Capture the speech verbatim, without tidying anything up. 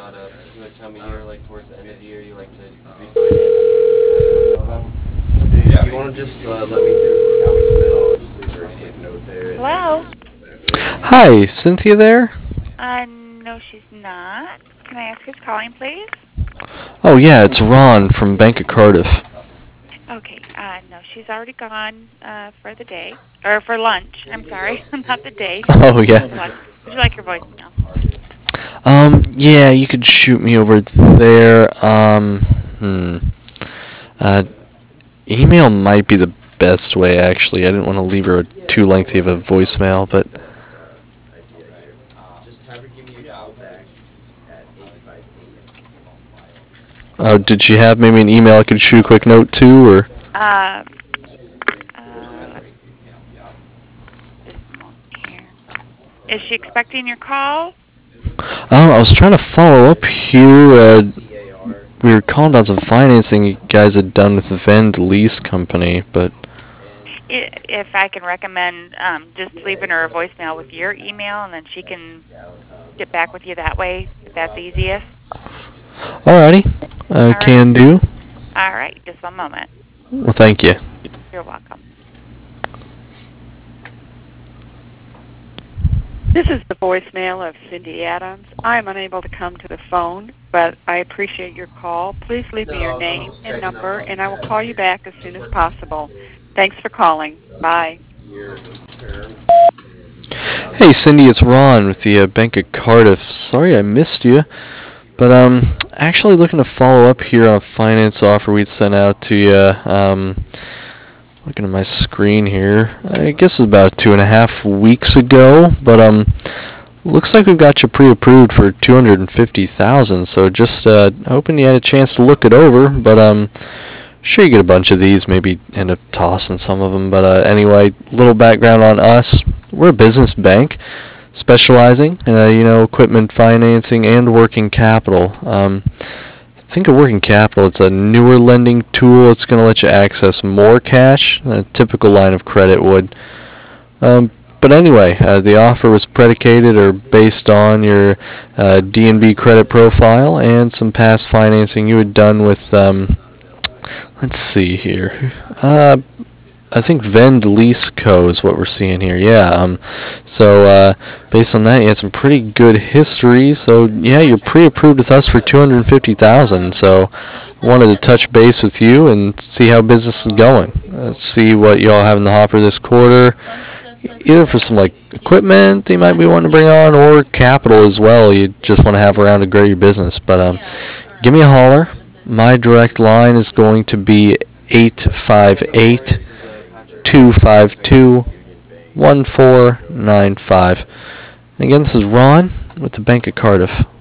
You want to just uh, let me through voicemail? I'll just leave her a quick note there. Hello? Hi, Cynthia there? Uh, no, she's not. Can I ask who's calling, please? Oh yeah, it's Ron from Bank of Cardiff. Okay, uh, no, she's already gone uh, for the day. Or for lunch, I'm sorry. Not the day. She's Oh gone yeah. for lunch. Would you like your voicemail? Um, yeah, you could shoot me over there. Um, hmm. Uh, email might be the best way actually. I didn't want to leave her too lengthy of a voicemail, but Just have her give me a call back at eight five eight. uh, did she have maybe an email I could shoot a quick note to, or? Uh, uh, just a moment here. Is she expecting your call? Oh, I was trying to follow up here. Uh, we were calling about some financing you guys had done with the Vend Lease Company, but I If I can recommend um, just leaving her a voicemail with your email, and then she can get back with you that way, if that's easiest. alrighty, uh, All right. can do. All right, just one moment. Well, thank you. You're welcome. This is the voicemail of Cindy Adams. I am unable to come to the phone, but I appreciate your call. Please leave me your name and number, and I will call you back as soon as possible. Thanks for calling. Bye. Hey Cindy, it's Ron with the uh, Bank of Cardiff. Sorry I missed you, but um, actually looking to follow up here on a finance offer we'd sent out to you. Um, looking at my screen here, I guess it was about two and a half weeks ago, but um, looks like we've got you pre-approved for two hundred and fifty thousand. So just uh, hoping you had a chance to look it over, but um. Sure, you get a bunch of these, maybe end up tossing some of them. But uh, anyway, little background on us. We're a business bank specializing in, uh, you know, equipment financing and working capital. Um, think of working capital. It's a newer lending tool. It's going to let you access more cash than a typical line of credit would. Um, but anyway, uh, the offer was predicated or based on your uh, D N B credit profile and some past financing you had done with... Um, Let's see here. Uh, I think Vend Lease Co. is what we're seeing here. Yeah. Um. So uh, based on that, you had some pretty good history. So yeah, you're pre-approved with us for two hundred fifty thousand. So wanted to touch base with you and see how business is going. Uh, see what y'all have in the hopper this quarter, either for some like equipment that you might be wanting to bring on, or capital as well. You just want to have around to grow your business. But um, give me a holler. My direct line is going to be eight five eight, two five two, one four nine five. Again, this is Ron with the Bank of Cardiff.